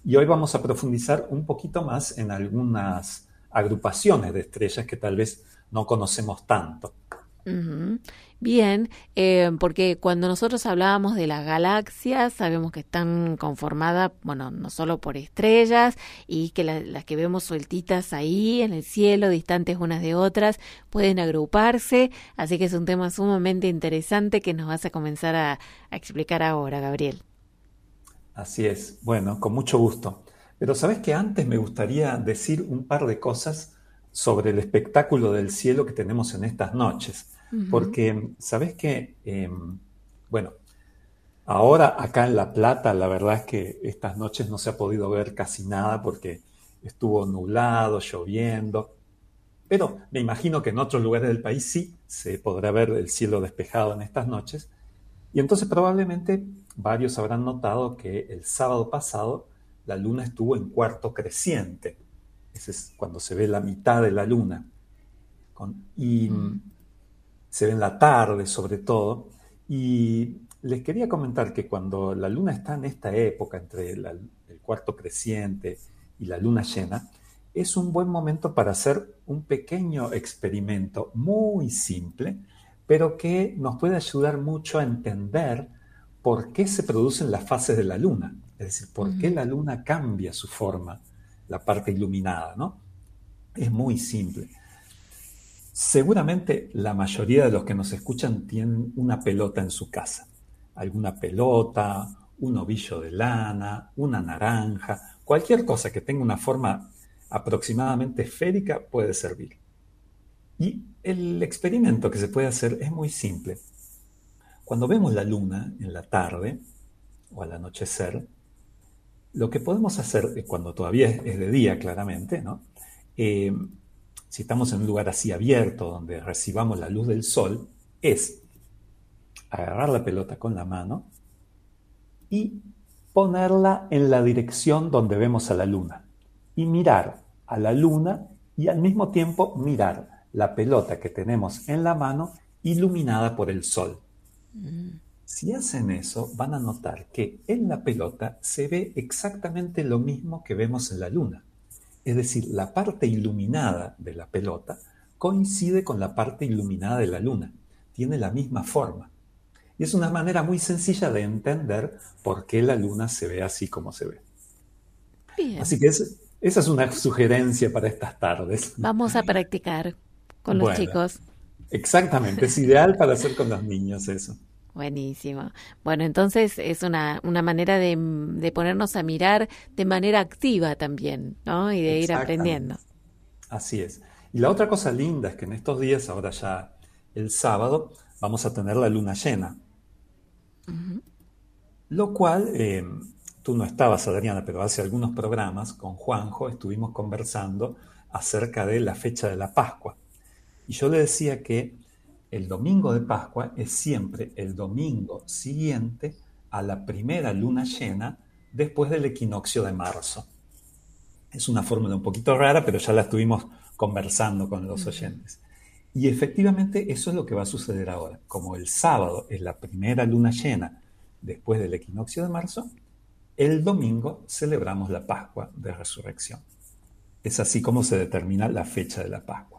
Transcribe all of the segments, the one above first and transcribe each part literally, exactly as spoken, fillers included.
Y hoy vamos a profundizar un poquito más en algunas agrupaciones de estrellas que tal vez no conocemos tanto. Ujú. Bien, eh, porque cuando nosotros hablábamos de las galaxias, sabemos que están conformadas, bueno, no solo por estrellas y que la- las que vemos sueltitas ahí en el cielo, distantes unas de otras, pueden agruparse, así que es un tema sumamente interesante que nos vas a comenzar a, a explicar ahora, Gabriel. Así es. Bueno, con mucho gusto. Pero sabes que antes me gustaría decir un par de cosas sobre el espectáculo del cielo que tenemos en estas noches. Ujú. Porque sabes que, eh, bueno, ahora acá en La Plata, la verdad es que estas noches no se ha podido ver casi nada porque estuvo nublado, lloviendo. Pero me imagino que en otros lugares del país sí se podrá ver el cielo despejado en estas noches. Y entonces probablemente varios habrán notado que el sábado pasado la luna estuvo en cuarto creciente. Ese es cuando se ve la mitad de la luna. Con- y Mm. mm, se ve en la tarde sobre todo. Y les quería comentar que cuando la luna está en esta época, entre la- el cuarto creciente y la luna llena, es un buen momento para hacer un pequeño experimento muy simple, pero que nos puede ayudar mucho a entender por qué se producen las fases de la luna, es decir, por qué Ujú. la luna cambia su forma, la parte iluminada, ¿no? Es muy simple. Seguramente la mayoría de los que nos escuchan tienen una pelota en su casa. Alguna pelota, un ovillo de lana, una naranja, cualquier cosa que tenga una forma aproximadamente esférica puede servir. Y el experimento que se puede hacer es muy simple. Cuando vemos la luna en la tarde o al anochecer, lo que podemos hacer, eh, cuando todavía es de día claramente, ¿no? Eh, si estamos en un lugar así abierto donde recibamos la luz del sol, es agarrar la pelota con la mano y ponerla en la dirección donde vemos a la luna. Y mirar a la luna y al mismo tiempo mirar la pelota que tenemos en la mano iluminada por el sol. Mm. Si hacen eso, van a notar que en la pelota se ve exactamente lo mismo que vemos en la luna. Es decir, la parte iluminada de la pelota coincide con la parte iluminada de la luna. Tiene la misma forma. Y es una manera muy sencilla de entender por qué la luna se ve así como se ve. Bien, Así que es- esa es una sugerencia para estas tardes. vamos a practicar con los Bueno, chicos. exactamente. Es ideal para hacer con los niños eso. Buenísimo. Bueno, entonces es una, una manera de, de ponernos a mirar de manera activa también, ¿no? Y de ir Exactamente. aprendiendo. Así es. Y la otra cosa linda es que en estos días, ahora ya el sábado, vamos a tener la luna llena. Ujú. Lo cual, eh, tú no estabas, Adriana, pero hace algunos programas con Juanjo estuvimos conversando acerca de la fecha de la Pascua. Y yo le decía que el domingo de Pascua es siempre el domingo siguiente a la primera luna llena después del equinoccio de marzo. Es una fórmula un poquito rara, pero ya la estuvimos conversando con los Ujú. oyentes. Y efectivamente eso es lo que va a suceder ahora. Como el sábado es la primera luna llena después del equinoccio de marzo, el domingo celebramos la Pascua de Resurrección. Es así como se determina la fecha de la Pascua.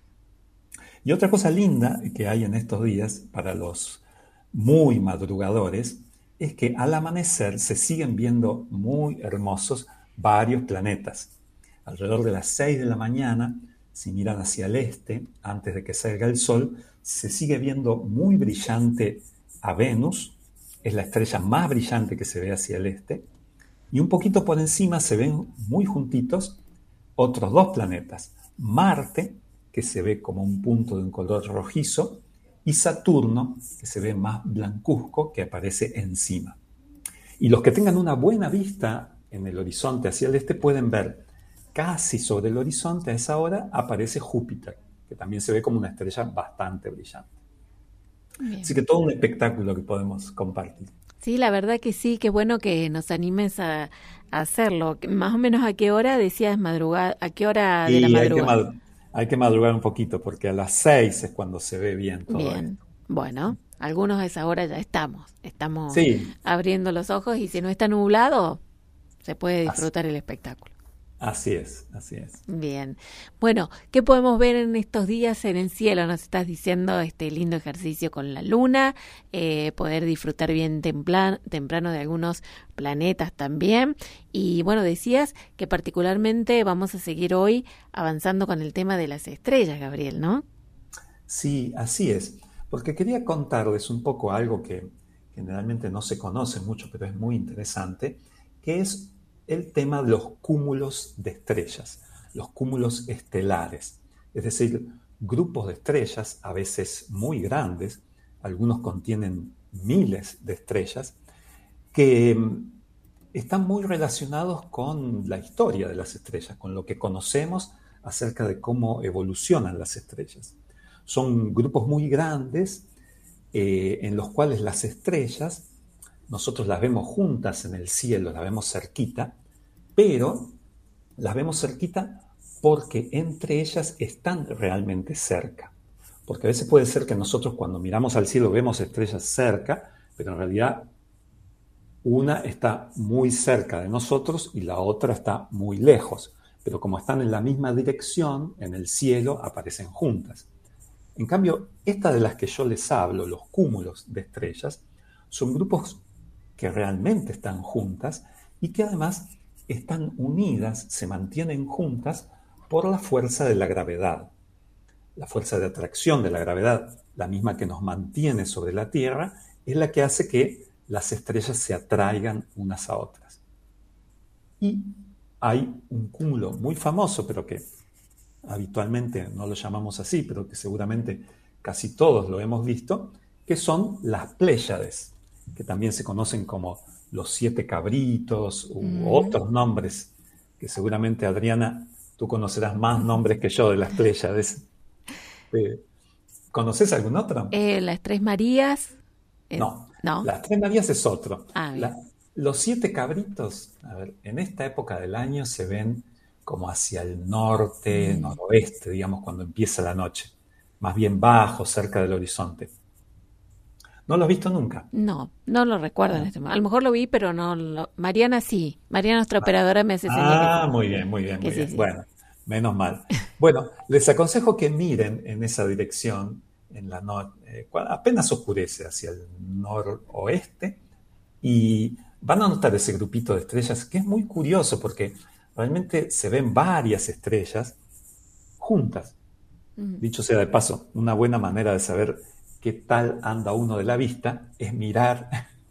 Y otra cosa linda que hay en estos días para los muy madrugadores es que al amanecer se siguen viendo muy hermosos varios planetas. Alrededor de las seis de la mañana, si miran hacia el este, antes de que salga el sol, se sigue viendo muy brillante a Venus, es la estrella más brillante que se ve hacia el este, y un poquito por encima se ven muy juntitos otros dos planetas, Marte, que se ve como un punto de un color rojizo, y Saturno, que se ve más blancuzco, que aparece encima. Y los que tengan una buena vista en el horizonte hacia el este pueden ver casi sobre el horizonte a esa hora aparece Júpiter, que también se ve como una estrella bastante brillante. Así Bien. que todo un espectáculo que podemos compartir. Sí, la verdad que sí, qué bueno que nos animes a, a hacerlo. Más o menos a qué hora decías madrugada, a qué hora de la Y hay que, madrugada. mad- hay que madrugar un poquito porque a las seis es cuando se ve bien todo Bien, esto. bueno, algunos a esa hora ya estamos, estamos Sí, abriendo los ojos y si no está nublado, se puede Así, disfrutar el espectáculo. así es, así es. Bien. Bueno, ¿qué podemos ver en estos días en el cielo? Nos estás diciendo este lindo ejercicio con la luna, eh, poder disfrutar bien templan- temprano de algunos planetas también. Y bueno, decías que particularmente vamos a seguir hoy avanzando con el tema de las estrellas, Gabriel, ¿no? Sí, así es. Porque quería contarles un poco algo que generalmente no se conoce mucho, pero es muy interesante, que es el tema de los cúmulos de estrellas, los cúmulos estelares. Es decir, grupos de estrellas, a veces muy grandes, algunos contienen miles de estrellas, que mm, están muy relacionados con la historia de las estrellas, con lo que conocemos acerca de cómo evolucionan las estrellas. Son grupos muy grandes eh, en los cuales las estrellas, nosotros las vemos juntas en el cielo, las vemos cerquita, pero las vemos cerquita porque entre ellas están realmente cerca. Porque a veces puede ser que nosotros cuando miramos al cielo vemos estrellas cerca, pero en realidad una está muy cerca de nosotros y la otra está muy lejos. Pero como están en la misma dirección, en el cielo aparecen juntas. En cambio, esta de las que yo les hablo, los cúmulos de estrellas, son grupos que realmente están juntas y que además están unidas, se mantienen juntas por la fuerza de la gravedad. La fuerza de atracción de la gravedad, la misma que nos mantiene sobre la Tierra, es la que hace que las estrellas se atraigan unas a otras. Y hay un cúmulo muy famoso, pero que habitualmente no lo llamamos así, pero que seguramente casi todos lo hemos visto, que son las Pléyades, que también se conocen como los siete cabritos u Mm. otros nombres, que seguramente, Adriana, tú conocerás más nombres que yo de las Pléyades. Eh, ¿Conoces algún otro? Eh, las Tres Marías, eh, No, ¿no? las Tres Marías es otro. Ah, bien. La- los siete cabritos, a ver, en esta época del año se ven como hacia el norte, Mm. noroeste, digamos, cuando empieza la noche, más bien bajo, cerca del horizonte. ¿No lo has visto nunca? No, no lo recuerdo en Ah, este momento. A lo mejor lo vi, pero no lo... Mariana sí. Mariana, nuestra operadora, me hace señas que ah, sí. muy bien, muy bien, Que muy sí, bien. sí. Bueno, menos mal. Bueno, les aconsejo que miren en esa dirección, en la no- eh, cua- apenas oscurece hacia el noroeste, y van a notar ese grupito de estrellas que es muy curioso porque realmente se ven varias estrellas juntas. Mm. Dicho sea de paso, una buena manera de saber qué tal anda uno de la vista es mirar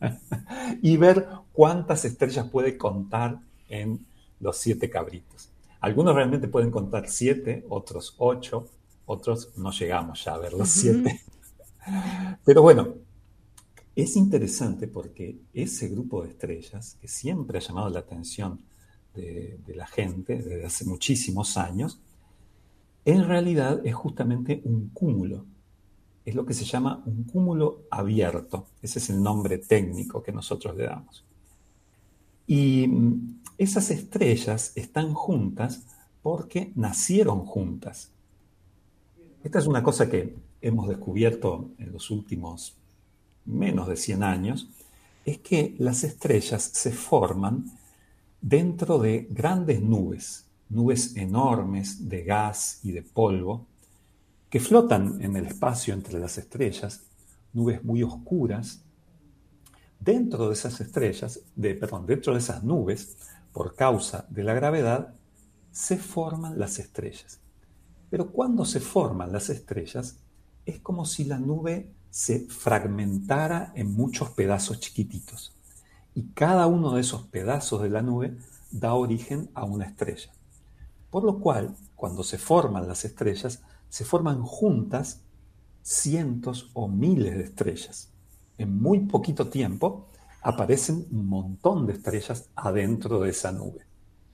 y ver cuántas estrellas puede contar en los siete cabritos. Algunos realmente pueden contar siete, otros ocho, otros no llegamos ya a ver los Ujú. siete. Pero bueno, es interesante porque ese grupo de estrellas, que siempre ha llamado la atención de, de la gente desde hace muchísimos años, en realidad es justamente un cúmulo. Es lo que se llama un cúmulo abierto. Ese es el nombre técnico que nosotros le damos. Y mm, esas estrellas están juntas porque nacieron juntas. Esta es una cosa que hemos descubierto en los últimos menos de cien años, es que las estrellas se forman dentro de grandes nubes, nubes enormes de gas y de polvo, que flotan en el espacio entre las estrellas, nubes muy oscuras. Dentro de esas estrellas, de, perdón, dentro de esas nubes, por causa de la gravedad, se forman las estrellas. Pero cuando se forman las estrellas, es como si la nube se fragmentara en muchos pedazos chiquititos. Y cada uno de esos pedazos de la nube da origen a una estrella. Por lo cual, cuando se forman las estrellas, se forman juntas cientos o miles de estrellas. En muy poquito tiempo aparecen un montón de estrellas adentro de esa nube.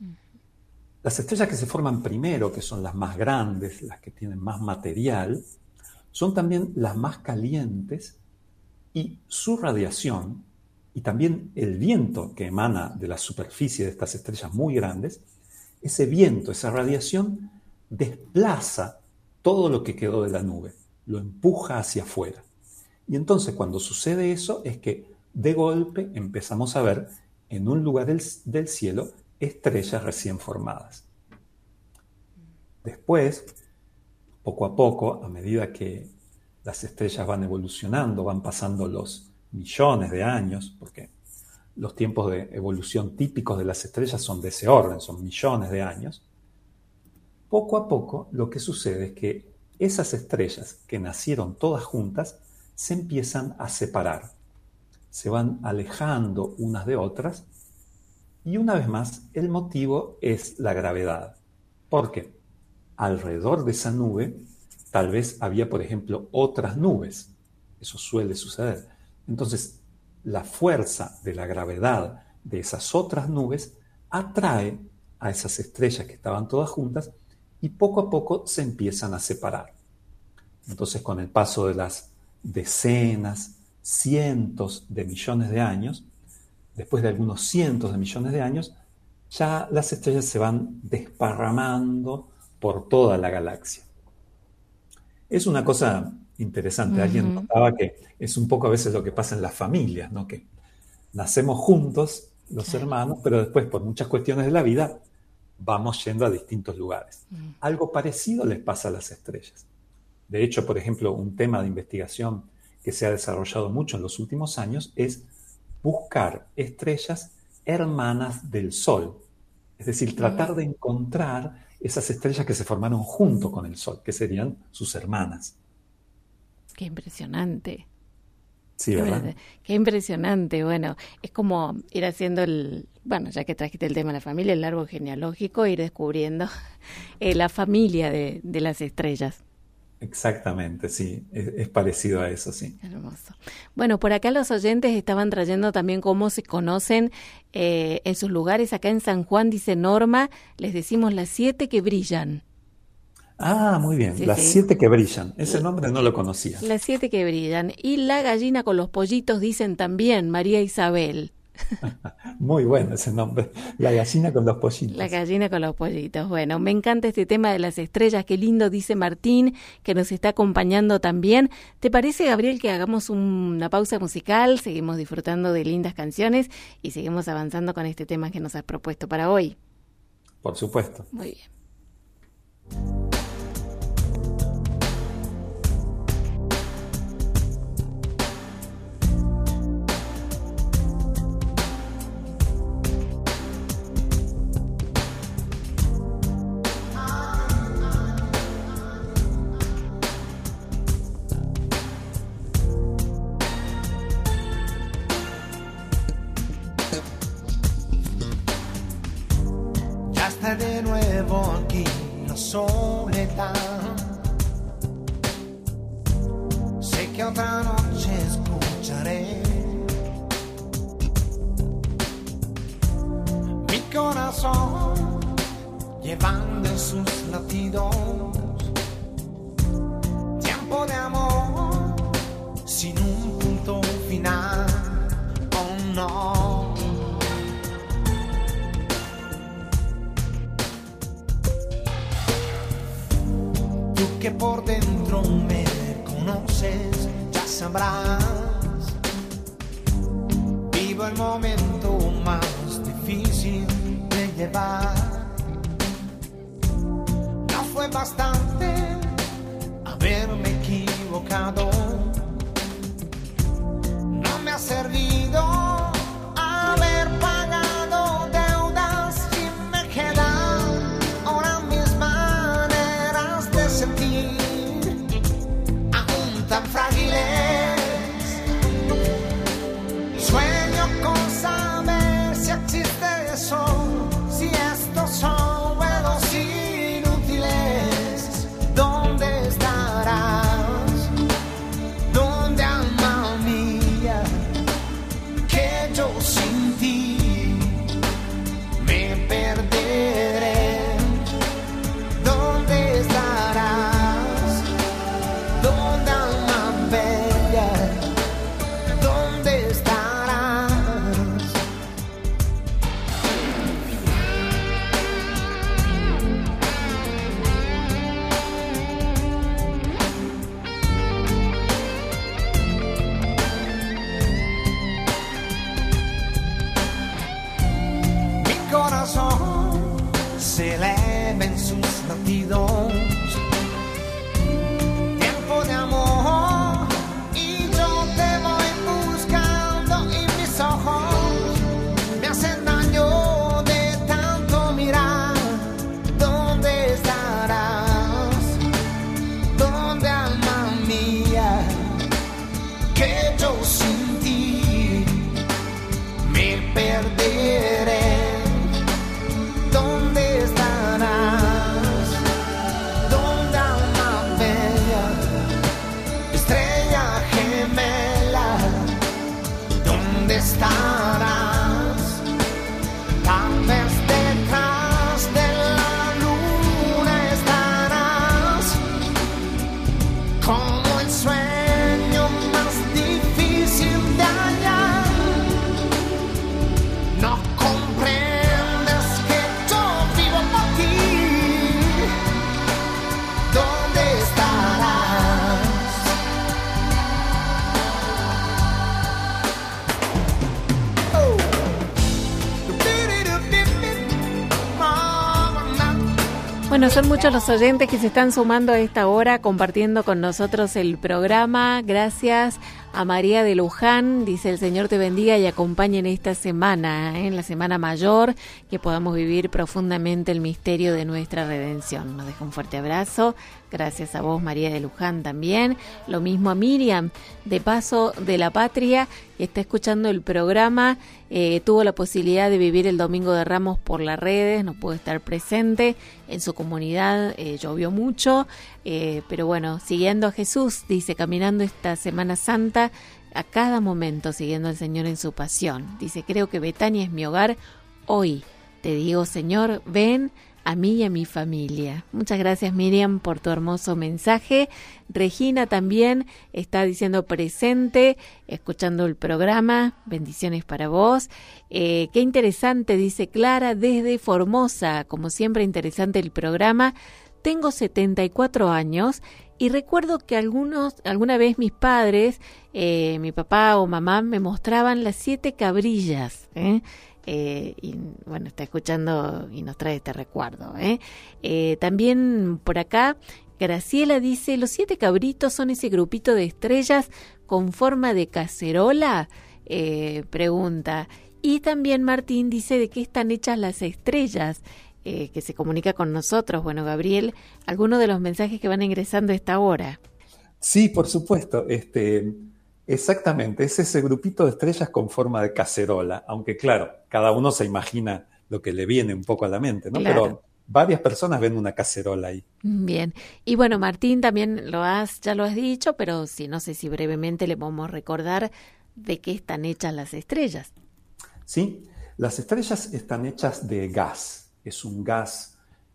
Las estrellas que se forman primero, que son las más grandes, las que tienen más material, son también las más calientes y su radiación y también el viento que emana de la superficie de estas estrellas muy grandes, ese viento, esa radiación desplaza todo lo que quedó de la nube, lo empuja hacia afuera. Y entonces cuando sucede eso es que de golpe empezamos a ver en un lugar del, del cielo estrellas recién formadas. Después, poco a poco, a medida que las estrellas van evolucionando, van pasando los millones de años, porque los tiempos de evolución típicos de las estrellas son de ese orden, son millones de años, poco a poco lo que sucede es que esas estrellas que nacieron todas juntas se empiezan a separar, se van alejando unas de otras, y una vez más el motivo es la gravedad. ¿Por qué? Alrededor de esa nube tal vez había, por ejemplo, otras nubes. Eso suele suceder. Entonces, la fuerza de la gravedad de esas otras nubes atrae a esas estrellas que estaban todas juntas y poco a poco se empiezan a separar. Entonces, con el paso de las decenas, cientos de millones de años, después de algunos cientos de millones de años, ya las estrellas se van desparramando por toda la galaxia. Es una cosa interesante. Uh-huh. Alguien notaba que es un poco a veces lo que pasa en las familias, ¿no? Que nacemos juntos, los claro. hermanos, pero después, por muchas cuestiones de la vida, vamos yendo a distintos lugares. Uh-huh. Algo parecido les pasa a las estrellas. De hecho, por ejemplo, un tema de investigación que se ha desarrollado mucho en los últimos años es buscar estrellas hermanas del Sol. Es decir, tratar de encontrar esas estrellas que se formaron junto con el Sol, que serían sus hermanas. Qué impresionante. Sí, ¿verdad? Qué, qué impresionante. Bueno, es como ir haciendo el, bueno, ya que trajiste el tema de la familia, el árbol genealógico, ir descubriendo eh, la familia de, de las estrellas. Exactamente, sí, es, es parecido a eso, sí. Hermoso. Bueno, por acá los oyentes estaban trayendo también cómo se conocen eh, en sus lugares. Acá en San Juan, dice Norma, les decimos las siete que brillan. Ah, muy bien, sí, las sí. siete que brillan. Ese nombre no lo conocía. Las siete que brillan. Y la gallina con los pollitos dicen también, María Isabel. Muy bueno ese nombre, la gallina con los pollitos. La gallina con los pollitos. Bueno, me encanta este tema de las estrellas, qué lindo, dice Martín, que nos está acompañando también. ¿Te parece, Gabriel, que hagamos una pausa musical? Seguimos disfrutando de lindas canciones y seguimos avanzando con este tema que nos has propuesto para hoy. Por supuesto. Muy bien. De nuevo aquí la soledad. Sé que otra noche escucharé mi corazón llevando en sus latidos tiempo de amor sin un punto final. Oh no. Que por dentro me conoces, ya sabrás. Vivo el momento más difícil de llevar. No fue bastante haberme equivocado. No me ha servido haber pagado deudas y me quedan ahora mis maneras de sentir aún tan frágiles. Sueño con saber si existe eso, si estos son juegos inútiles. ¿Dónde estarás? ¿Dónde, alma mía? se eleven sus latidos. Tiempo de amor y yo te voy buscando y mis ojos me hacen daño de tanto mirar. ¿Dónde estarás? ¿Dónde, alma mía? Que yo sin ti me perderé. ¿Dónde estarás? ¿Dónde, alma bella? Estrella gemela, ¿dónde estarás? Tal vez detrás de la luna estarás, como el sueño más difícil de hallar. No comprendes que yo vivo por ti. ¿Dónde estarás? Oh. Bueno, son muchos los oyentes que se están sumando a esta hora, compartiendo con nosotros el programa. Gracias a María de Luján, dice: el Señor te bendiga y acompañe en esta semana, ¿eh? En la Semana Mayor, que podamos vivir profundamente el misterio de nuestra redención. Nos deja un fuerte abrazo. Gracias a vos, María de Luján, también. Lo mismo a Miriam, de Paso de la Patria, que está escuchando el programa. Eh, tuvo la posibilidad de vivir el Domingo de Ramos por las redes, no pudo estar presente. En su comunidad eh, llovió mucho, eh, pero bueno, siguiendo a Jesús, dice, caminando esta Semana Santa, a cada momento siguiendo al Señor en su pasión. Dice: creo que Betania es mi hogar. Hoy te digo, Señor, ven a mí y a mi familia. Muchas gracias, Miriam, por tu hermoso mensaje. Regina también está diciendo presente, escuchando el programa. Bendiciones para vos. Eh, qué interesante, dice Clara, desde Formosa. Como siempre, interesante el programa. Tengo setenta y cuatro años y recuerdo que algunos, alguna vez mis padres, eh, mi papá o mamá, me mostraban las siete cabrillas, ¿eh? Eh, y bueno, está escuchando y nos trae este recuerdo, ¿eh? Eh, también por acá Graciela dice: los siete cabritos son ese grupito de estrellas con forma de cacerola, eh, pregunta. Y también Martín dice: ¿de qué están hechas las estrellas? Eh, que se comunica con nosotros. Bueno, Gabriel, algunos de los mensajes que van ingresando a esta hora. Sí, por supuesto. Este, exactamente, es ese grupito de estrellas con forma de cacerola, aunque claro, cada uno se imagina lo que le viene un poco a la mente, ¿no? Claro. Pero varias personas ven una cacerola ahí. Bien. Y bueno, Martín, también lo has, ya lo has dicho, pero sí, no sé si brevemente le podemos recordar de qué están hechas las estrellas. Sí, las estrellas están hechas de gas. Es un gas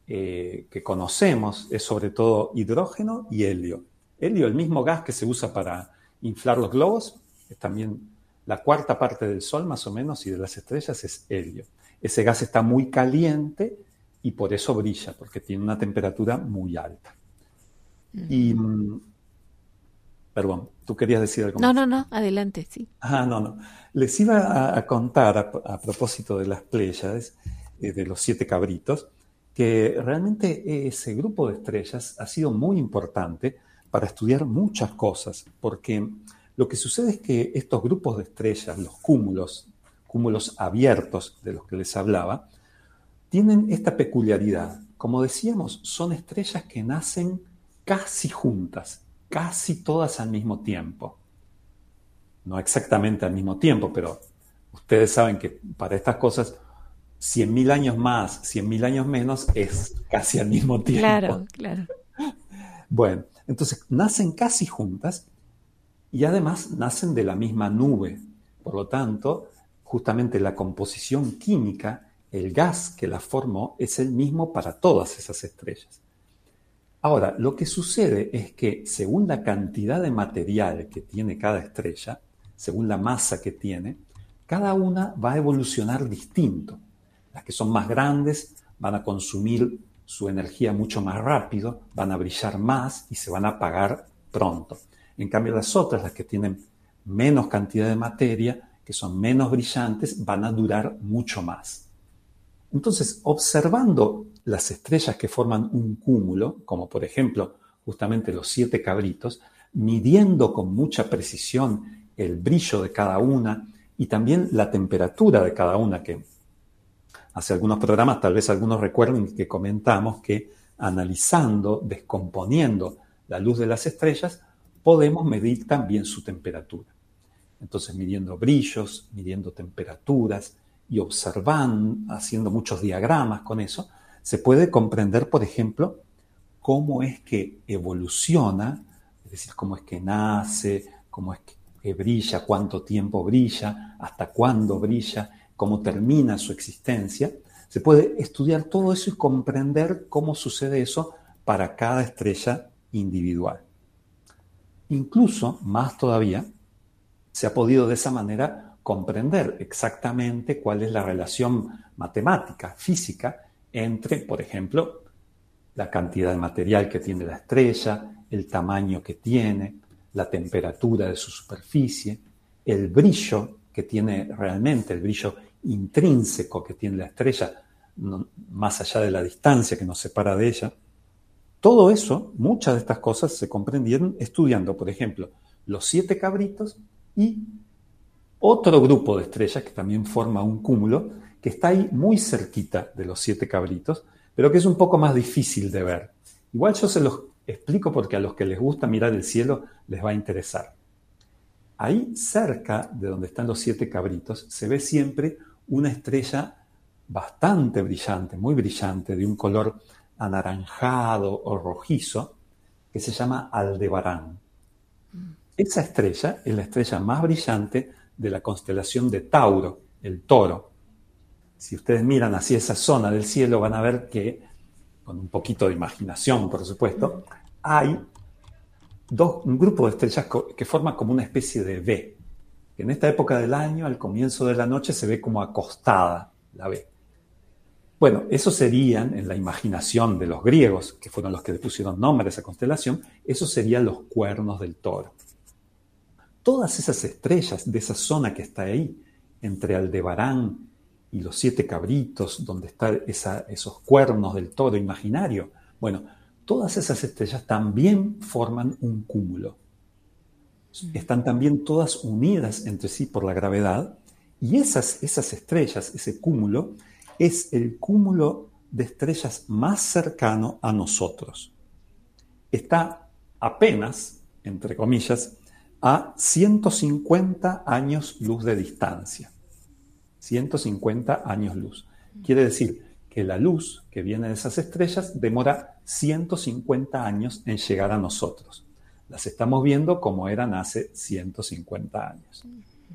eh, que conocemos, es sobre todo hidrógeno y helio. Helio, el mismo gas que se usa para inflar los globos, es también la cuarta parte del Sol más o menos, y de las estrellas es helio. Ese gas está muy caliente y por eso brilla, porque tiene una temperatura muy alta. Uh-huh. Y, perdón, ¿tú querías decir algo no, más? No, no, no, adelante, sí. Ah, no, no. Les iba a, a contar, a, a propósito de las Pléyades, de los siete cabritos, que realmente ese grupo de estrellas ha sido muy importante para estudiar muchas cosas, porque lo que sucede es que estos grupos de estrellas, los cúmulos, cúmulos abiertos de los que les hablaba, tienen esta peculiaridad. Como decíamos, son estrellas que nacen casi juntas, casi todas al mismo tiempo. No exactamente al mismo tiempo, pero ustedes saben que para estas cosas cien mil años más, cien mil años menos, es casi al mismo tiempo. Claro, claro. Bueno, entonces nacen casi juntas y además nacen de la misma nube. Por lo tanto, justamente la composición química, el gas que las formó, es el mismo para todas esas estrellas. Ahora, lo que sucede es que según la cantidad de material que tiene cada estrella, según la masa que tiene, cada una va a evolucionar distinto. Las que son más grandes van a consumir su energía mucho más rápido, van a brillar más y se van a apagar pronto. En cambio, las otras, las que tienen menos cantidad de materia, que son menos brillantes, van a durar mucho más. Entonces, observando las estrellas que forman un cúmulo, como por ejemplo justamente los siete cabritos, midiendo con mucha precisión el brillo de cada una y también la temperatura de cada una, que hace algunos programas, tal vez algunos recuerden que comentamos que analizando, descomponiendo la luz de las estrellas, podemos medir también su temperatura. Entonces, midiendo brillos, midiendo temperaturas y observando, haciendo muchos diagramas con eso, se puede comprender, por ejemplo, cómo es que evoluciona, es decir, cómo es que nace, cómo es que brilla, cuánto tiempo brilla, hasta cuándo brilla, cómo termina su existencia. Se puede estudiar todo eso y comprender cómo sucede eso para cada estrella individual. Incluso, más todavía, se ha podido de esa manera comprender exactamente cuál es la relación matemática, física, entre, por ejemplo, la cantidad de material que tiene la estrella, el tamaño que tiene, la temperatura de su superficie, el brillo que tiene realmente, el brillo intrínseco que tiene la estrella, no, más allá de la distancia que nos separa de ella. Todo eso, muchas de estas cosas se comprendieron estudiando, por ejemplo, los siete cabritos y otro grupo de estrellas que también forma un cúmulo, que está ahí muy cerquita de los siete cabritos, pero que es un poco más difícil de ver. Igual yo se los explico porque a los que les gusta mirar el cielo les va a interesar. Ahí cerca de donde están los siete cabritos se ve siempre una estrella bastante brillante, muy brillante, de un color anaranjado o rojizo, que se llama Aldebarán. Esa estrella es la estrella más brillante de la constelación de Tauro, el Toro. Si ustedes miran hacia esa zona del cielo van a ver que, con un poquito de imaginación por supuesto, hay dos, un grupo de estrellas que forman como una especie de V, que en esta época del año, al comienzo de la noche, se ve como acostada la V. Bueno, esos serían, en la imaginación de los griegos, que fueron los que le pusieron nombre a esa constelación, esos serían los cuernos del Toro. Todas esas estrellas de esa zona que está ahí, entre Aldebarán y los siete cabritos, donde están esos cuernos del Toro imaginario, bueno, todas esas estrellas también forman un cúmulo. Están también todas unidas entre sí por la gravedad, y esas, esas estrellas, ese cúmulo, es el cúmulo de estrellas más cercano a nosotros. Está apenas, entre comillas, a ciento cincuenta años luz de distancia. ciento cincuenta años luz. Quiere decir que la luz que viene de esas estrellas demora ciento cincuenta años en llegar a nosotros. Las estamos viendo como eran hace ciento cincuenta años.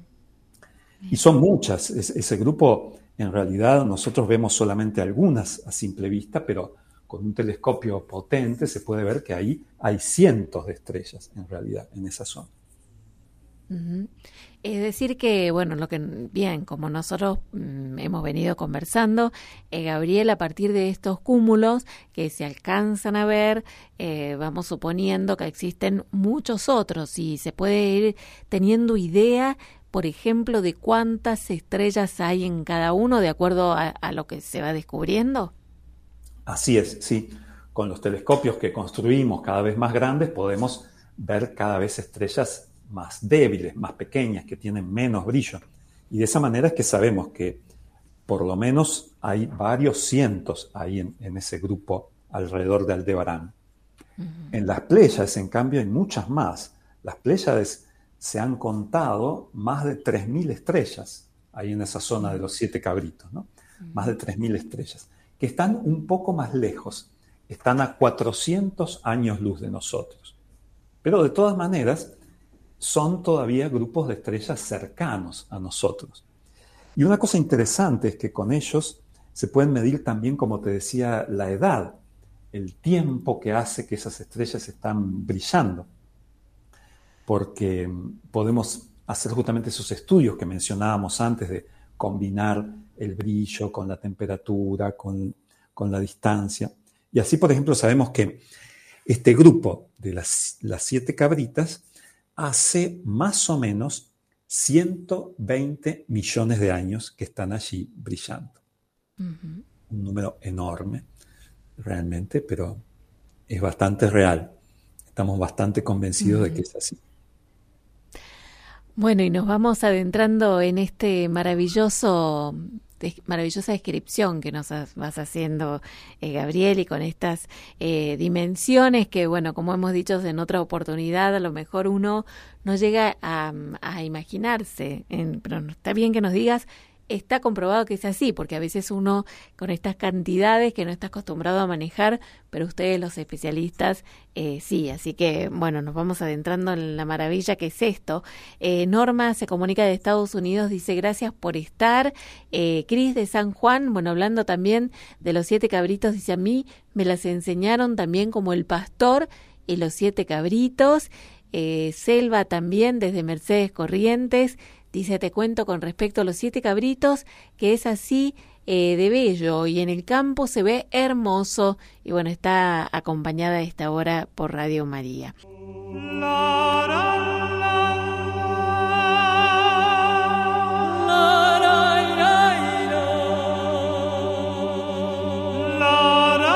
Y son muchas. Es, ese grupo, en realidad, nosotros vemos solamente algunas a simple vista, pero con un telescopio potente se puede ver que ahí hay cientos de estrellas, en realidad, en esa zona. Uh-huh. Es decir que, bueno, lo que bien, como nosotros mmm, hemos venido conversando, eh, Gabriel, a partir de estos cúmulos que se alcanzan a ver, eh, vamos suponiendo que existen muchos otros y se puede ir teniendo idea, por ejemplo, de cuántas estrellas hay en cada uno de acuerdo a, a lo que se va descubriendo. Así es, sí. Con los telescopios que construimos cada vez más grandes podemos ver cada vez estrellas más débiles, más pequeñas, que tienen menos brillo. Y de esa manera es que sabemos que por lo menos hay varios cientos ahí en, en ese grupo alrededor de Aldebarán. Uh-huh. En las Pléyades, en cambio, hay muchas más. Las Pléyades se han contado más de tres mil estrellas ahí en esa zona de los siete cabritos, ¿no? Uh-huh. Más de tres mil estrellas, que están un poco más lejos. Están a cuatrocientos años luz de nosotros. Pero de todas maneras, son todavía grupos de estrellas cercanos a nosotros. Y una cosa interesante es que con ellos se pueden medir también, como te decía, la edad, el tiempo que hace que esas estrellas están brillando. Porque podemos hacer justamente esos estudios que mencionábamos antes de combinar el brillo con la temperatura, con, con la distancia. Y así, por ejemplo, sabemos que este grupo de las, las siete cabritas hace más o menos ciento veinte millones de años que están allí brillando. Uh-huh. Un número enorme. realmente, pero es bastante real. Estamos bastante convencidos uh-huh. de que es así. Bueno, y nos vamos adentrando en este maravilloso, maravillosa descripción que nos vas haciendo, eh, Gabriel, y con estas eh, dimensiones que, bueno, como hemos dicho en otra oportunidad, a lo mejor uno no llega a, a imaginarse, en, pero está bien que nos digas. Está comprobado que es así, porque a veces uno con estas cantidades que no está acostumbrado a manejar, pero ustedes los especialistas eh, sí, así que bueno, nos vamos adentrando en la maravilla que es esto. Eh, Norma se comunica de Estados Unidos, dice gracias por estar. Eh, Cris de San Juan, bueno, hablando también de los siete cabritos, dice a mí me las enseñaron también como el pastor y los siete cabritos. Eh, Selva también desde Mercedes Corrientes. Dice, te cuento con respecto a los siete cabritos, que es así eh, de bello y en el campo se ve hermoso. Y bueno, está acompañada a esta hora por Radio María. La, la, la, la, la, la, la, la.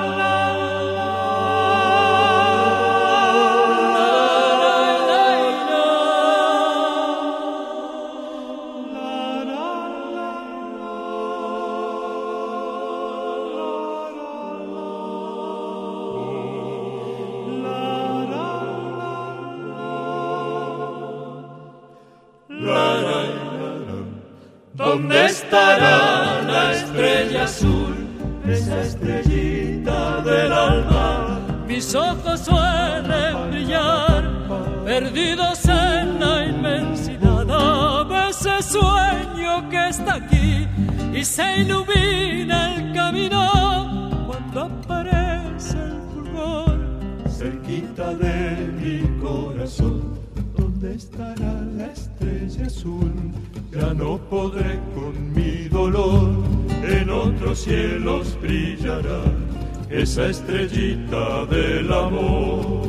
¿Dónde estará la estrella azul, esa estrellita del alma? Mis ojos suelen brillar, perdidos en la inmensidad. A veces sueño que está aquí y se ilumina el camino cuando aparece el fulgor cerquita de mi corazón. ¿Dónde estará la estrella azul? Ya no podré con mi dolor, en otros cielos brillará esa estrellita del amor.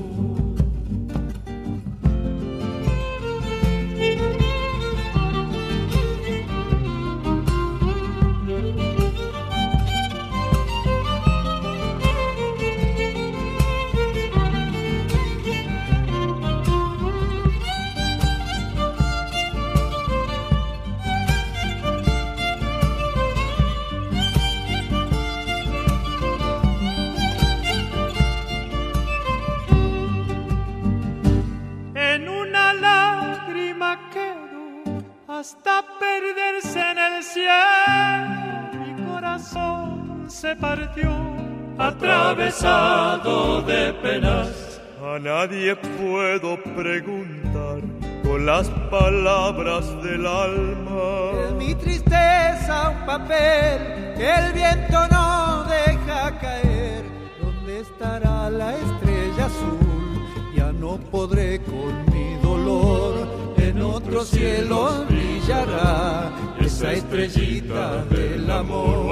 Hasta perderse en el cielo, mi corazón se partió, atravesado de penas. A nadie puedo preguntar con las palabras del alma. Es mi tristeza un papel que el viento no deja caer. ¿Dónde estará la estrella azul? Ya no podré con mi dolor. En otros cielos brillará esa estrellita del amor.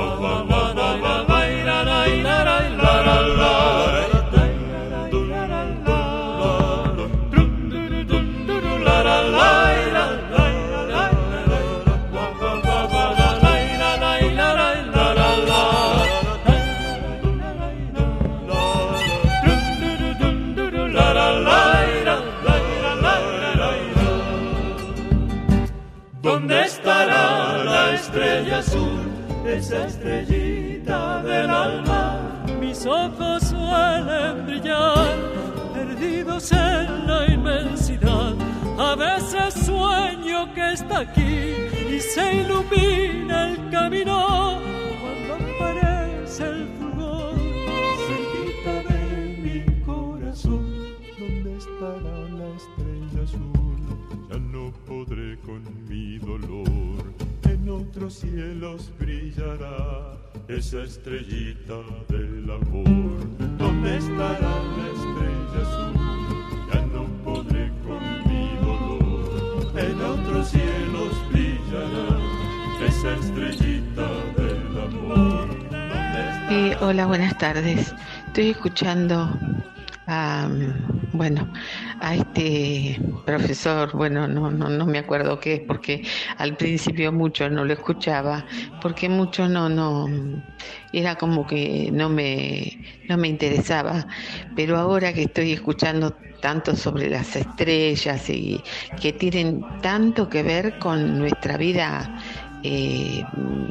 ¿Dónde estará la estrella azul, esa estrellita del alma? Mis ojos suelen brillar, perdidos en la inmensidad. A veces sueño que está aquí y se ilumina el camino cuando aparece el fulgor cerquita de mi corazón. ¿Dónde estará la estrella azul? Ya no podré con mi dolor. En otros cielos brillará esa estrellita del amor. ¿Dónde estará la estrella azul? Ya no podré con mi dolor. En otros cielos brillará esa estrellita del amor. Eh, hola, buenas tardes. Estoy escuchando a, bueno, a este profesor, bueno, no, no, no me acuerdo qué es, porque al principio mucho no lo escuchaba, porque mucho no, no, era como que no me, no me interesaba, pero ahora que estoy escuchando tanto sobre las estrellas y que tienen tanto que ver con nuestra vida eh,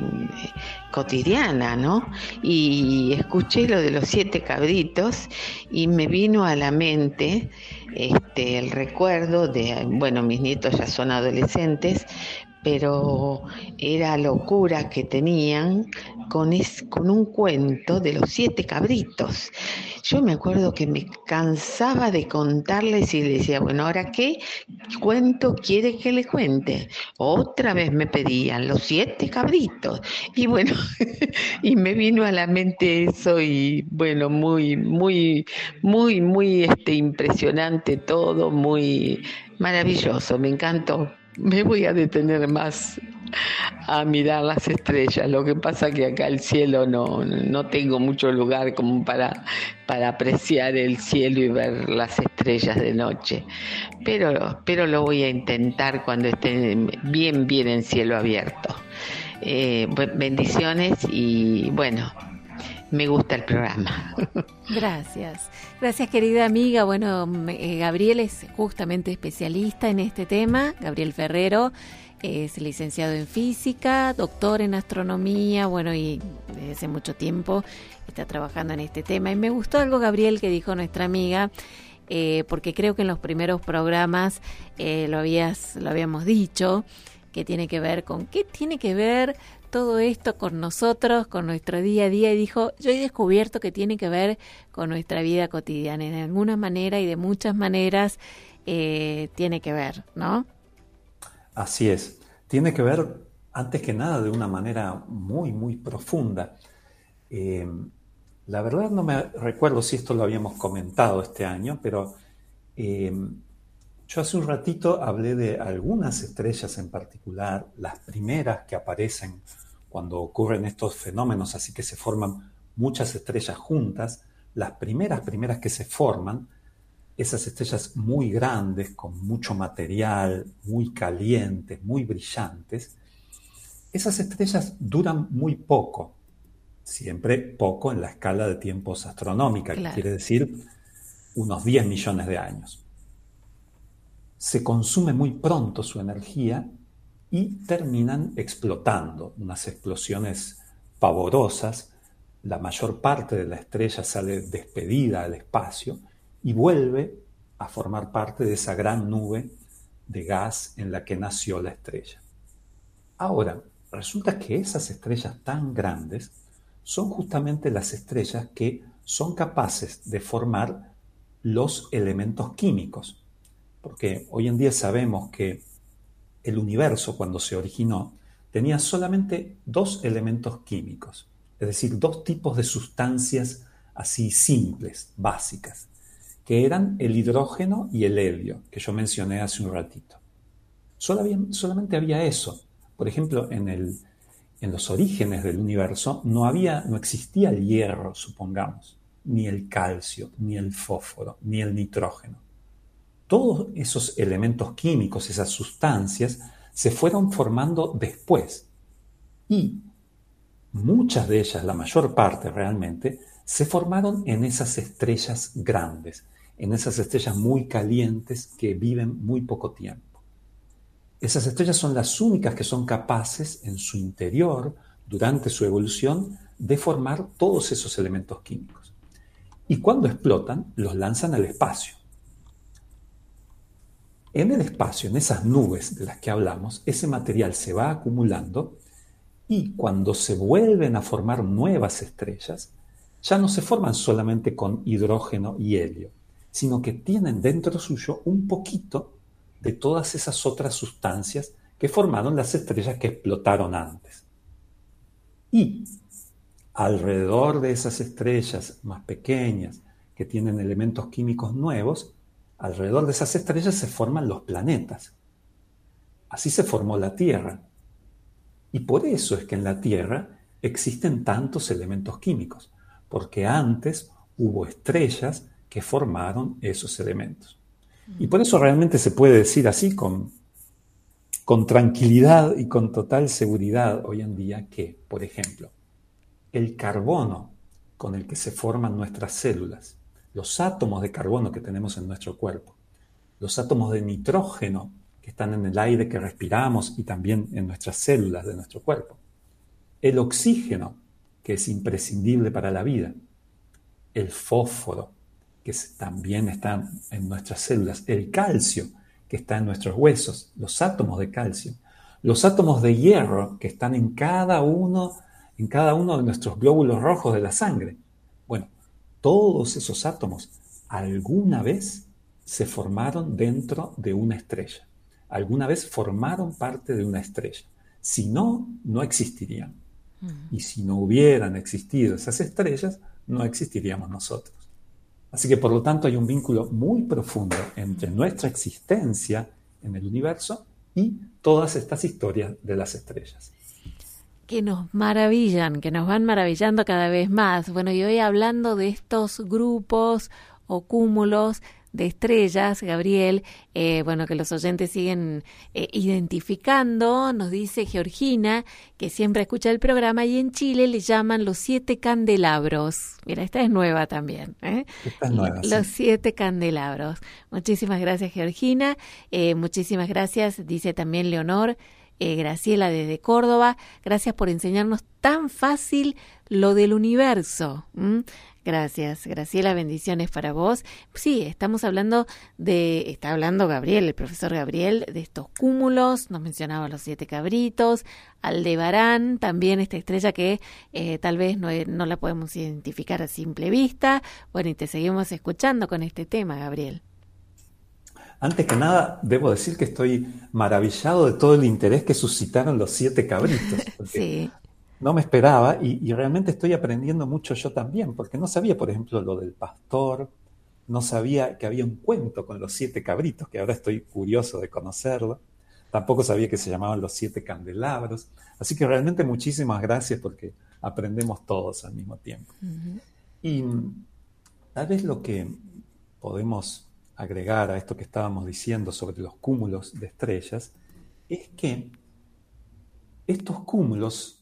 cotidiana, ¿no? Y escuché lo de los siete cabritos y me vino a la mente este, el recuerdo de, bueno, mis nietos ya son adolescentes, pero era locura que tenían con, es, con un cuento de los siete cabritos. Yo me acuerdo que me cansaba de contarles y les decía, bueno, ¿ahora qué cuento quiere que le cuente? Otra vez me pedían los siete cabritos. Y bueno, y me vino a la mente eso y bueno, muy, muy, muy, muy este, impresionante todo, muy maravilloso, me encantó. Me voy a detener más a mirar las estrellas. Lo que pasa que acá el cielo no, no tengo mucho lugar como para, para apreciar el cielo y ver las estrellas de noche. Pero, pero lo voy a intentar cuando esté bien, bien en cielo abierto. Eh, bendiciones y bueno, me gusta el programa. Gracias. Gracias, querida amiga. Bueno, eh, Gabriel es justamente especialista en este tema. Gabriel Ferrero es licenciado en física, doctor en astronomía, bueno, y desde hace mucho tiempo está trabajando en este tema. Y me gustó algo, Gabriel, que dijo nuestra amiga, eh, porque creo que en los primeros programas eh, lo habías, lo habíamos dicho, que tiene que ver con qué tiene que ver todo esto con nosotros, con nuestro día a día, y dijo, yo he descubierto que tiene que ver con nuestra vida cotidiana, de alguna manera y de muchas maneras eh, tiene que ver, ¿no? Así es, tiene que ver antes que nada de una manera muy, muy profunda. Eh, la verdad no me recuerdo si esto lo habíamos comentado este año, pero eh, yo hace un ratito hablé de algunas estrellas en particular, las primeras que aparecen cuando ocurren estos fenómenos, así que se forman muchas estrellas juntas, las primeras, primeras que se forman, esas estrellas muy grandes, con mucho material, muy calientes, muy brillantes, esas estrellas duran muy poco, siempre poco en la escala de tiempos astronómica, claro, que quiere decir unos diez millones de años. Se consume muy pronto su energía y terminan explotando, unas explosiones pavorosas. La mayor parte de la estrella sale despedida al espacio y vuelve a formar parte de esa gran nube de gas en la que nació la estrella. Ahora, resulta que esas estrellas tan grandes son justamente las estrellas que son capaces de formar los elementos químicos. Porque hoy en día sabemos que el universo, cuando se originó, tenía solamente dos elementos químicos, es decir, dos tipos de sustancias así simples, básicas, que eran el hidrógeno y el helio, que yo mencioné hace un ratito. Solo había, solamente había eso. Por ejemplo, en, el, en los orígenes del universo no, había, no existía el hierro, supongamos, ni el calcio, ni el fósforo, ni el nitrógeno. Todos esos elementos químicos, esas sustancias, se fueron formando después. Y muchas de ellas, la mayor parte realmente, se formaron en esas estrellas grandes, en esas estrellas muy calientes que viven muy poco tiempo. Esas estrellas son las únicas que son capaces en su interior, durante su evolución, de formar todos esos elementos químicos. Y cuando explotan, los lanzan al espacio. En el espacio, en esas nubes de las que hablamos, ese material se va acumulando y cuando se vuelven a formar nuevas estrellas, ya no se forman solamente con hidrógeno y helio, sino que tienen dentro suyo un poquito de todas esas otras sustancias que formaron las estrellas que explotaron antes. Y alrededor de esas estrellas más pequeñas que tienen elementos químicos nuevos, alrededor de esas estrellas se forman los planetas. Así se formó la Tierra. Y por eso es que en la Tierra existen tantos elementos químicos, porque antes hubo estrellas que formaron esos elementos. Y por eso realmente se puede decir así con, con tranquilidad y con total seguridad hoy en día que, por ejemplo, el carbono con el que se forman nuestras células, los átomos de carbono que tenemos en nuestro cuerpo, los átomos de nitrógeno que están en el aire que respiramos y también en nuestras células de nuestro cuerpo, el oxígeno, que es imprescindible para la vida, el fósforo, que también está en nuestras células, el calcio, que está en nuestros huesos, los átomos de calcio, los átomos de hierro, que están en cada uno, en cada uno de nuestros glóbulos rojos de la sangre. Bueno, todos esos átomos alguna vez se formaron dentro de una estrella. Alguna vez formaron parte de una estrella. Si no, no existirían. Y si no hubieran existido esas estrellas, no existiríamos nosotros. Así que, por lo tanto, hay un vínculo muy profundo entre nuestra existencia en el universo y todas estas historias de las estrellas. Que nos maravillan, que nos van maravillando cada vez más. Bueno, y hoy hablando de estos grupos o cúmulos de estrellas, Gabriel, eh, bueno, que los oyentes siguen eh, identificando, nos dice Georgina, que siempre escucha el programa, y en Chile le llaman los siete candelabros. Mira, esta es nueva también, ¿eh? Esta es nueva, Los sí. siete candelabros. Muchísimas gracias, Georgina. Eh, muchísimas gracias, dice también Leonor, eh, Graciela desde Córdoba. Gracias por enseñarnos tan fácil lo del universo. ¿Mm? Gracias, Graciela, bendiciones para vos. Sí, estamos hablando de, está hablando Gabriel, el profesor Gabriel, de estos cúmulos, nos mencionaba los siete cabritos, Aldebarán, también esta estrella que eh, tal vez no, no la podemos identificar a simple vista. Bueno, y te seguimos escuchando con este tema, Gabriel. Antes que nada, debo decir que estoy maravillado de todo el interés que suscitaron los siete cabritos. Porque sí. No me esperaba y, y realmente estoy aprendiendo mucho yo también, porque no sabía, por ejemplo, lo del pastor, no sabía que había un cuento con los siete cabritos, que ahora estoy curioso de conocerlo, tampoco sabía que se llamaban los siete candelabros, así que realmente muchísimas gracias porque aprendemos todos al mismo tiempo. Uh-huh. Y tal vez lo que podemos agregar a esto que estábamos diciendo sobre los cúmulos de estrellas es que estos cúmulos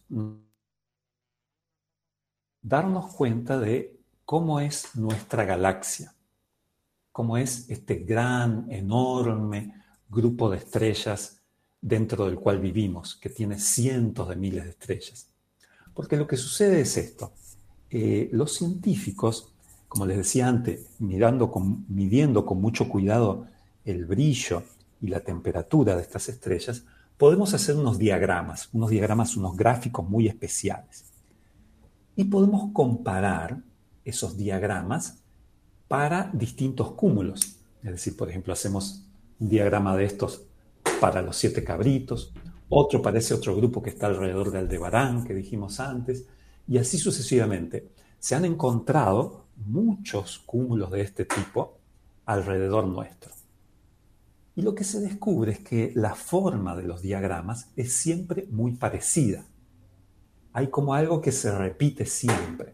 darnos cuenta de cómo es nuestra galaxia, cómo es este gran, enorme grupo de estrellas dentro del cual vivimos, que tiene cientos de miles de estrellas. Porque lo que sucede es esto. Eh, los científicos, como les decía antes, mirando con, midiendo con mucho cuidado el brillo y la temperatura de estas estrellas, podemos hacer unos diagramas, unos diagramas, unos gráficos muy especiales. Y podemos comparar esos diagramas para distintos cúmulos. Es decir, por ejemplo, hacemos un diagrama de estos para los siete cabritos, otro para ese otro grupo que está alrededor de Aldebarán, que dijimos antes, y así sucesivamente. Se han encontrado muchos cúmulos de este tipo alrededor nuestro. Y lo que se descubre es que la forma de los diagramas es siempre muy parecida. Hay como algo que se repite siempre.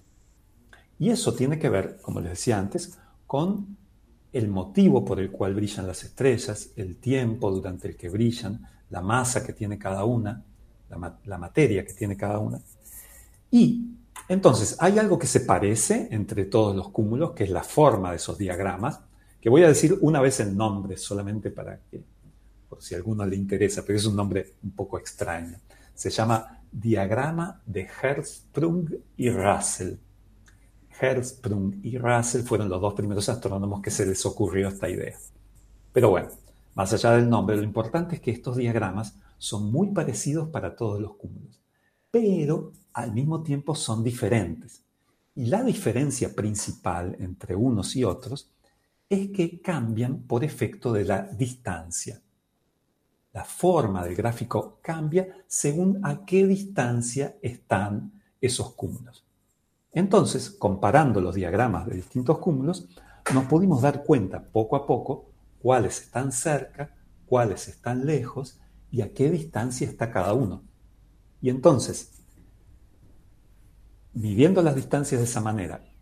Y eso tiene que ver, como les decía antes, con el motivo por el cual brillan las estrellas, el tiempo durante el que brillan, la masa que tiene cada una, la, ma- la materia que tiene cada una. Y entonces hay algo que se parece entre todos los cúmulos, que es la forma de esos diagramas, que voy a decir una vez el nombre solamente para que, por si a alguno le interesa, pero es un nombre un poco extraño. Se llama diagrama de Hertzsprung y Russell. Hertzsprung y Russell fueron los dos primeros astrónomos que se les ocurrió esta idea. Pero bueno, más allá del nombre, lo importante es que estos diagramas son muy parecidos para todos los cúmulos, pero al mismo tiempo son diferentes. Y la diferencia principal entre unos y otros es que cambian por efecto de la distancia. La forma del gráfico cambia según a qué distancia están esos cúmulos. Entonces, comparando los diagramas de distintos cúmulos, nos pudimos dar cuenta poco a poco cuáles están cerca, cuáles están lejos y a qué distancia está cada uno. Y entonces, midiendo las distancias de esa manera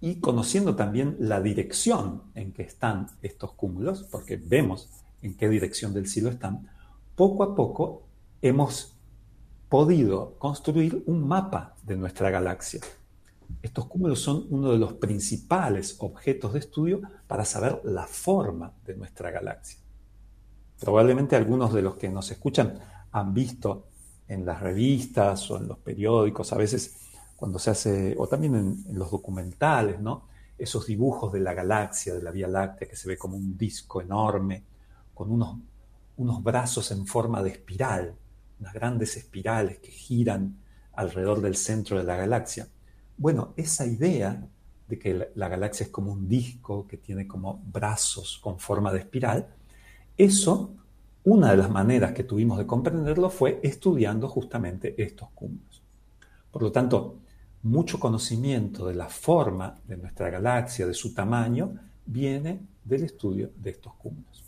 y conociendo también la dirección en que están estos cúmulos, porque vemos en qué dirección del cielo están, poco a poco hemos podido construir un mapa de nuestra galaxia. Estos cúmulos son uno de los principales objetos de estudio para saber la forma de nuestra galaxia. Probablemente algunos de los que nos escuchan han visto en las revistas o en los periódicos, a veces cuando se hace, o también en, en los documentales, ¿no? Esos dibujos de la galaxia, de la Vía Láctea, que se ve como un disco enorme, con unos, unos brazos en forma de espiral, unas grandes espirales que giran alrededor del centro de la galaxia. Bueno, esa idea de que la, la galaxia es como un disco que tiene como brazos con forma de espiral, eso, una de las maneras que tuvimos de comprenderlo fue estudiando justamente estos cúmulos. Por lo tanto, mucho conocimiento de la forma de nuestra galaxia, de su tamaño, viene del estudio de estos cúmulos.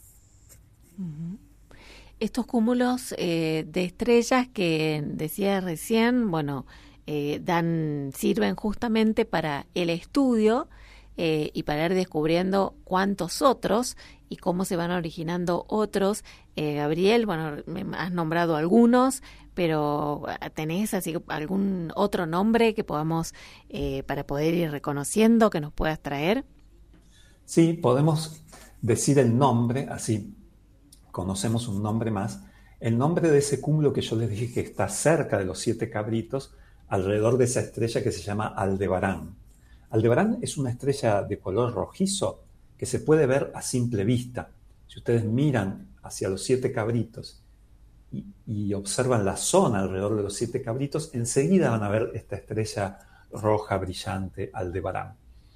Uh-huh. Estos cúmulos eh, de estrellas que decía recién, bueno, eh, dan, sirven justamente para el estudio eh, y para ir descubriendo cuántos otros y cómo se van originando otros. Eh, Gabriel, bueno, me has nombrado algunos, pero ¿tenés así algún otro nombre que podamos, eh, para poder ir reconociendo, que nos puedas traer? Sí, podemos decir el nombre, así conocemos un nombre más. El nombre de ese cúmulo que yo les dije que está cerca de los siete cabritos, alrededor de esa estrella que se llama Aldebarán. Aldebarán es una estrella de color rojizo que se puede ver a simple vista. Si ustedes miran hacia los siete cabritos y, y observan la zona alrededor de los siete cabritos, enseguida van a ver esta estrella roja brillante, Aldebarán.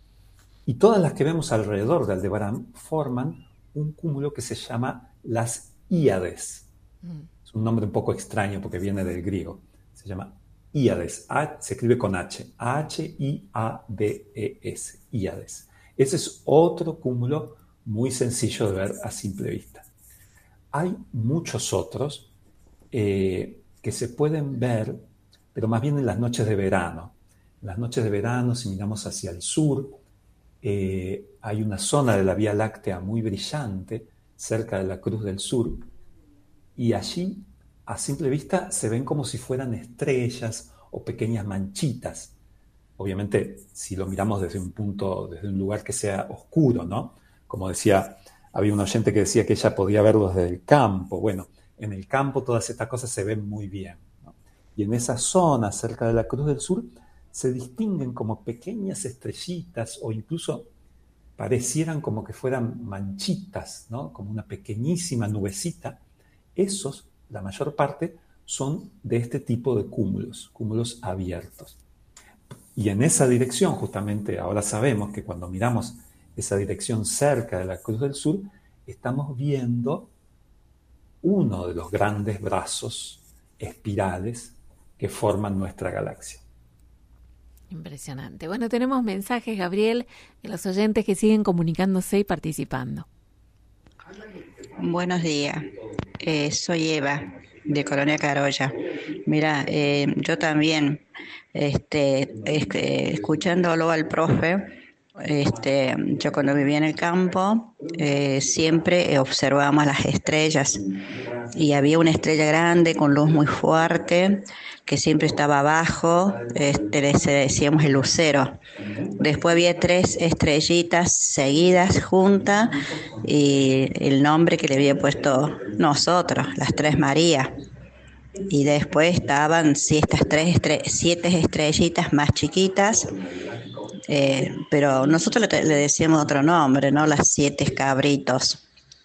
Y todas las que vemos alrededor de Aldebarán forman un cúmulo que se llama las Híades. Mm. Es un nombre un poco extraño porque viene del griego. Se llama Híades. A, se escribe con H. H I A D E S. Híades. Ese es otro cúmulo muy sencillo de ver a simple vista. Hay muchos otros eh, que se pueden ver, pero más bien en las noches de verano. En las noches de verano, si miramos hacia el sur, eh, hay una zona de la Vía Láctea muy brillante, cerca de la Cruz del Sur, y allí, a simple vista, se ven como si fueran estrellas o pequeñas manchitas. Obviamente, si lo miramos desde un punto, desde un lugar que sea oscuro, ¿no? Como decía, había un oyente que decía que ella podía verlo desde el campo. Bueno, en el campo todas estas cosas se ven muy bien, ¿no? Y en esa zona, cerca de la Cruz del Sur, se distinguen como pequeñas estrellitas o incluso parecieran como que fueran manchitas, ¿no? Como una pequeñísima nubecita. Esos, la mayor parte, son de este tipo de cúmulos, cúmulos abiertos. Y en esa dirección, justamente, ahora sabemos que cuando miramos esa dirección cerca de la Cruz del Sur, estamos viendo uno de los grandes brazos espirales que forman nuestra galaxia. Impresionante. Bueno, tenemos mensajes, Gabriel, de los oyentes que siguen comunicándose y participando. Buenos días, eh, soy Eva, de Colonia Carolla. Mira, eh, yo también, este, este, escuchándolo al profe, este, yo cuando vivía en el campo, eh, siempre observábamos las estrellas y había una estrella grande con luz muy fuerte que siempre estaba abajo, este, le decíamos el lucero. Después había tres estrellitas seguidas juntas y el nombre que le había puesto nosotros, las tres Marías. Y después estaban estas tres estre- siete estrellitas más chiquitas, eh, pero nosotros le, le decíamos otro nombre, ¿no? Las siete cabritos.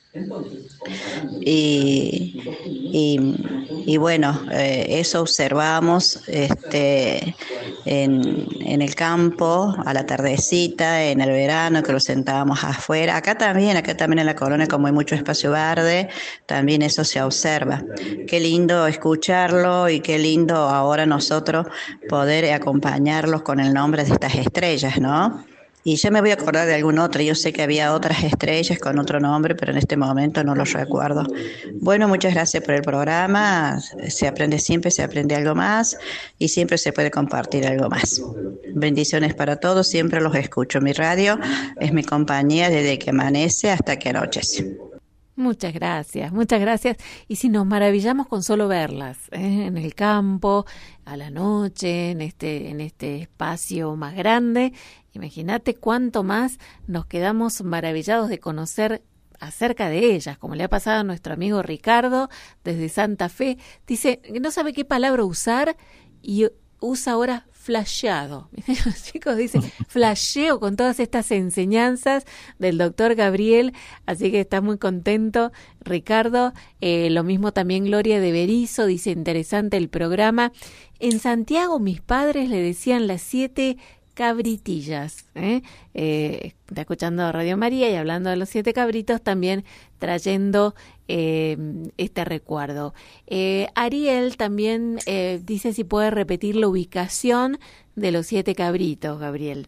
Y, y, y bueno, eh, eso observamos este, en, en el campo, a la tardecita, en el verano, que lo sentábamos afuera. Acá también, acá también en la colonia, como hay mucho espacio verde, también eso se observa. Qué lindo escucharlo y qué lindo ahora nosotros poder acompañarlos con el nombre de estas estrellas, ¿no? Y ya me voy a acordar de algún otro. Yo sé que había otras estrellas con otro nombre, pero en este momento no los recuerdo. Bueno, muchas gracias por el programa. Se aprende siempre, se aprende algo más y siempre se puede compartir algo más. Bendiciones para todos, siempre los escucho. Mi radio es mi compañía desde que amanece hasta que anochece. Muchas gracias, muchas gracias. Y si nos maravillamos con solo verlas, ¿eh? En el campo, a la noche, en este, en este espacio más grande, imagínate cuánto más nos quedamos maravillados de conocer acerca de ellas, como le ha pasado a nuestro amigo Ricardo desde Santa Fe. Dice que no sabe qué palabra usar y usa ahora flasheado. Los chicos dicen flasheo con todas estas enseñanzas del doctor Gabriel, así que está muy contento Ricardo. Eh, lo mismo también Gloria de Berizo, dice interesante el programa. En Santiago mis padres le decían las siete cabritillas, ¿eh? Eh, está escuchando Radio María y hablando de los siete cabritos, también trayendo eh, este recuerdo. Eh, Ariel también eh, dice si puede repetir la ubicación de los siete cabritos, Gabriel.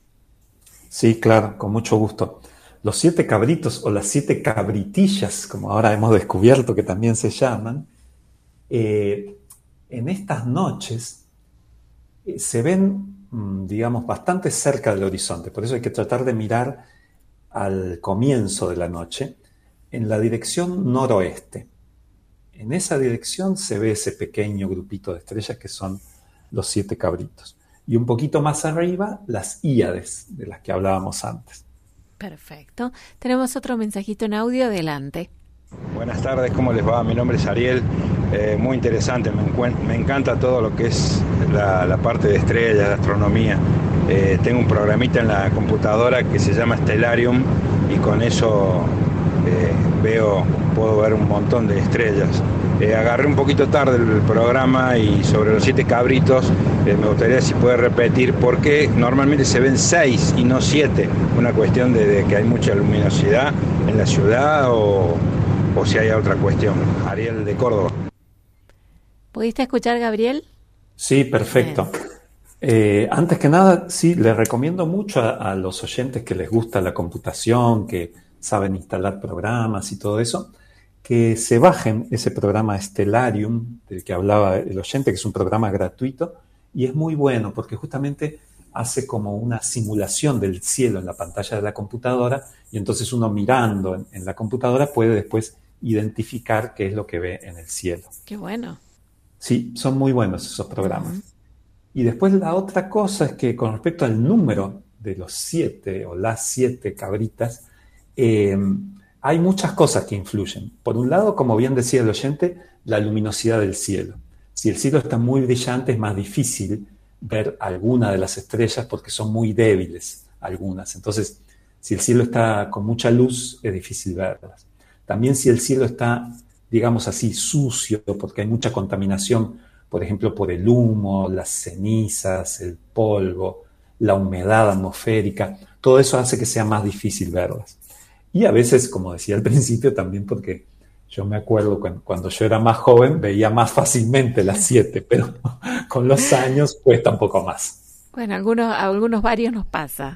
Sí, claro, con mucho gusto. Los siete cabritos o las siete cabritillas, como ahora hemos descubierto que también se llaman, eh, en estas noches eh, se ven digamos, bastante cerca del horizonte. Por eso hay que tratar de mirar al comienzo de la noche en la dirección noroeste. En esa dirección se ve ese pequeño grupito de estrellas que son los siete cabritos. Y un poquito más arriba, las Híades, de las que hablábamos antes. Perfecto. Tenemos otro mensajito en audio. Adelante. Buenas tardes, ¿cómo les va? Mi nombre es Ariel, eh, muy interesante, me, encu- me encanta todo lo que es la, la parte de estrellas, de astronomía. Eh, tengo un programita en la computadora que se llama Stellarium y con eso eh, veo, puedo ver un montón de estrellas. Eh, agarré un poquito tarde el programa y sobre los siete cabritos eh, me gustaría si puede repetir por qué normalmente se ven seis y no siete, una cuestión de, de que hay mucha luminosidad en la ciudad o... o si hay otra cuestión. Ariel de Córdoba. ¿Pudiste escuchar, Gabriel? Sí, perfecto. Eh, antes que nada, sí, les recomiendo mucho a, a los oyentes que les gusta la computación, que saben instalar programas y todo eso, que se bajen ese programa Stellarium, del que hablaba el oyente, que es un programa gratuito, y es muy bueno porque justamente hace como una simulación del cielo en la pantalla de la computadora y entonces uno mirando en, en la computadora puede después identificar qué es lo que ve en el cielo. Qué bueno. Sí, son muy buenos esos programas. Uh-huh. Y después la otra cosa es que con respecto al número de los siete o las siete cabritas, eh, hay muchas cosas que influyen. Por un lado, como bien decía el oyente, la luminosidad del cielo. Si el cielo está muy brillante es más difícil ver alguna de las estrellas porque son muy débiles algunas. Entonces, si el cielo está con mucha luz, es difícil verlas. También si el cielo está, digamos así, sucio, porque hay mucha contaminación, por ejemplo, por el humo, las cenizas, el polvo, la humedad atmosférica, todo eso hace que sea más difícil verlas. Y a veces, como decía al principio, también porque yo me acuerdo cuando, cuando yo era más joven, veía más fácilmente las siete, pero con los años cuesta un poco más. Bueno, algunos, a algunos varios nos pasa.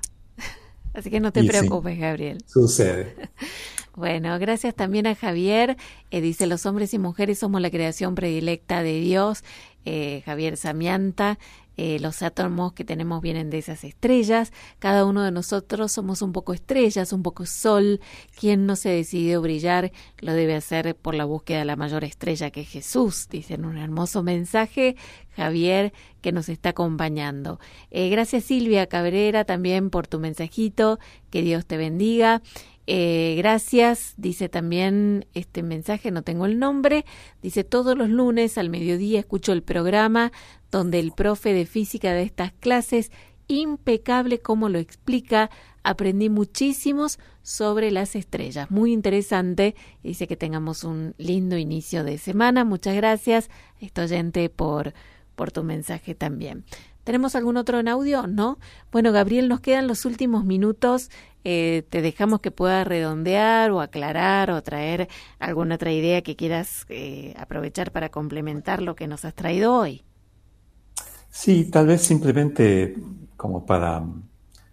Así que no te y preocupes, sí, Gabriel. Sucede. Bueno, gracias también a Javier. Eh, dice, los hombres y mujeres somos la creación predilecta de Dios. Eh, Javier Samianta. Eh, los átomos que tenemos vienen de esas estrellas. Cada uno de nosotros somos un poco estrellas, un poco sol. Quien no se decidió brillar lo debe hacer por la búsqueda de la mayor estrella, que es Jesús. Dicen un hermoso mensaje, Javier, que nos está acompañando. Eh, gracias Silvia Cabrera también por tu mensajito. Que Dios te bendiga. Eh, gracias, dice también este mensaje, no tengo el nombre, dice todos los lunes al mediodía escucho el programa donde el profe de física de estas clases, impecable como lo explica, aprendí muchísimos sobre las estrellas, muy interesante, dice que tengamos un lindo inicio de semana, muchas gracias, este oyente por, por tu mensaje también. ¿Tenemos algún otro en audio? ¿No? Bueno, Gabriel, nos quedan los últimos minutos. Eh, te dejamos que puedas redondear o aclarar o traer alguna otra idea que quieras eh, aprovechar para complementar lo que nos has traído hoy. Sí, tal vez simplemente como para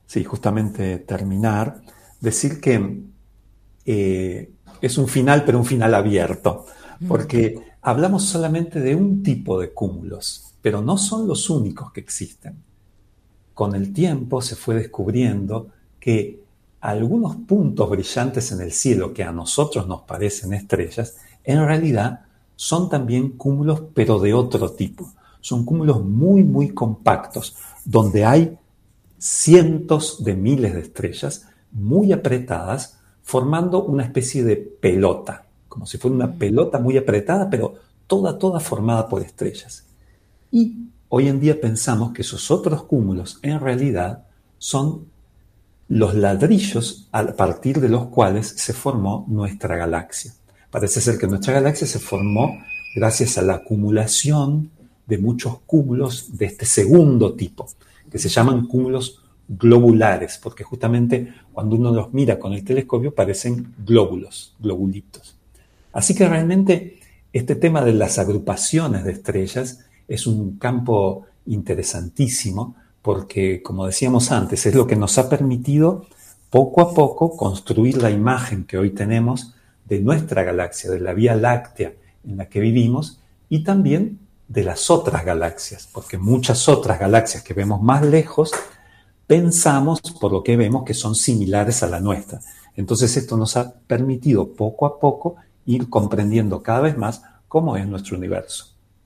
Sí, justamente terminar, decir que eh, es un final, pero un final abierto, porque hablamos solamente de un tipo de cúmulos, pero no son los únicos que existen. Con el tiempo se fue descubriendo que algunos puntos brillantes en el cielo que a nosotros nos parecen estrellas, en realidad son también cúmulos, pero de otro tipo. Son cúmulos muy, muy compactos, donde hay cientos de miles de estrellas muy apretadas, formando una especie de pelota, como si fuera una pelota muy apretada, pero toda, toda formada por estrellas. Y hoy en día pensamos que esos otros cúmulos en realidad son los ladrillos a partir de los cuales se formó nuestra galaxia. Parece ser que nuestra galaxia se formó gracias a la acumulación de muchos cúmulos de este segundo tipo, que se llaman cúmulos globulares, porque justamente cuando uno los mira con el telescopio parecen glóbulos, globulitos. Así que realmente este tema de las agrupaciones de estrellas es un campo interesantísimo porque, como decíamos antes, es lo que nos ha permitido poco a poco construir la imagen que hoy tenemos de nuestra galaxia, de la Vía Láctea en la que vivimos y también de las otras galaxias, porque muchas otras galaxias que vemos más lejos pensamos, por lo que vemos, que son similares a la nuestra. Entonces esto nos ha permitido poco a poco ir comprendiendo cada vez más cómo es nuestro universo.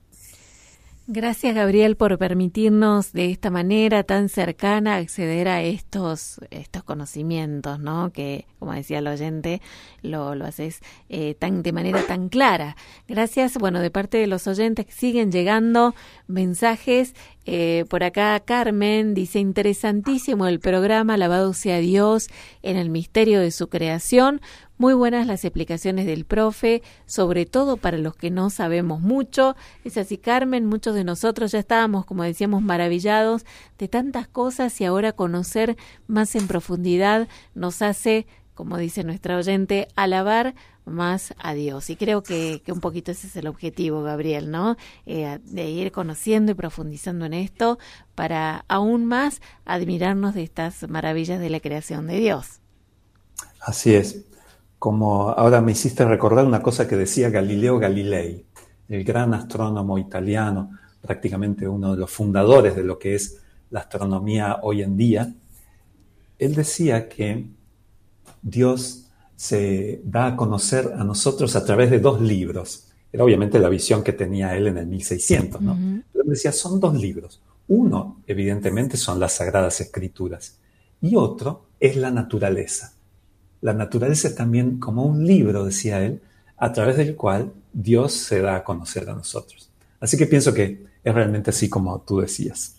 Gracias, Gabriel, por permitirnos de esta manera tan cercana acceder a estos estos conocimientos, ¿no? Que, como decía el oyente, lo, lo haces eh, tan de manera tan clara. Gracias, bueno, de parte de los oyentes que siguen llegando mensajes. Eh, por acá Carmen dice, interesantísimo el programa, alabado sea Dios en el misterio de su creación. Muy buenas las explicaciones del profe, sobre todo para los que no sabemos mucho. Es así, Carmen, muchos de nosotros ya estábamos, como decíamos, maravillados de tantas cosas y ahora conocer más en profundidad nos hace, como dice nuestra oyente, alabar más a Dios. Y creo que, que un poquito ese es el objetivo, Gabriel, ¿no? Eh, de ir conociendo y profundizando en esto para aún más admirarnos de estas maravillas de la creación de Dios. Así es. Como ahora me hiciste recordar una cosa que decía Galileo Galilei, el gran astrónomo italiano, prácticamente uno de los fundadores de lo que es la astronomía hoy en día. Él decía que Dios se da a conocer a nosotros a través de dos libros. Era obviamente la visión que tenía él en el mil seiscientos, ¿no? Uh-huh. Pero él decía, son dos libros. Uno, evidentemente, son las Sagradas Escrituras y otro es la naturaleza. La naturaleza es también como un libro, decía él, a través del cual Dios se da a conocer a nosotros. Así que pienso que es realmente así como tú decías.